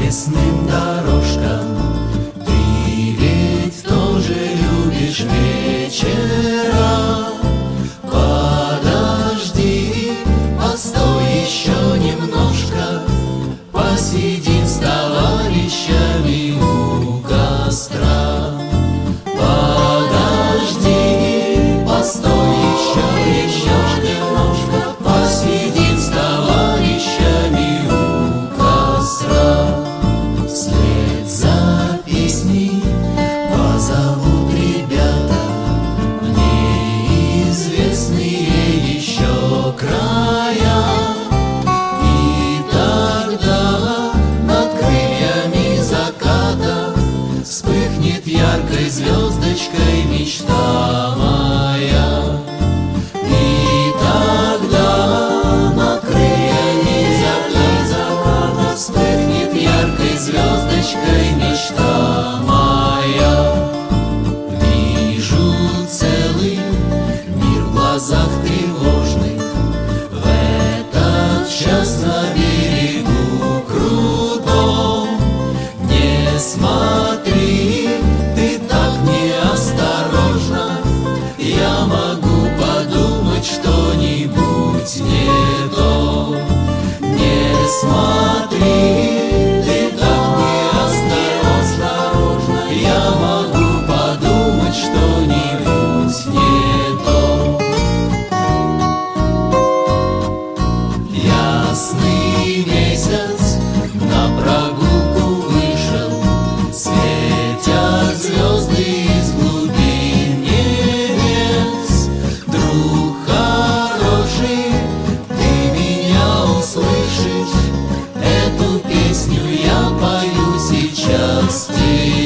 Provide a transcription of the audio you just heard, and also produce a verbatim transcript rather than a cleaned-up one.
лесным дорожкам. Ты ведь тоже любишь вечера. Подожди, постой еще немножко, посидим с товарищами у костра. Подожди, постой еще, еще немножко, посидим с товарищами у костра. Вслед за песней позовут ребята в неизвестные еще края. И тогда над крыльями заката вспыхнет яркой звездочкой мечта моя. И тогда над крыльями заката вспыхнет яркой звездочкой мечта моя. Вижу целый мир в глазах тревожных, в этот час на берегу крутом. Не смотри, ты так неосторожно, я могу подумать что-нибудь не то. Не смотри, ты так неосторожно, я могу подумать что-нибудь не то. Ясный месяц на прогулку вышел, светят звезды из глубин небес. Друг хороший, ты меня услышишь? Эту песню я пою сейчас тебе.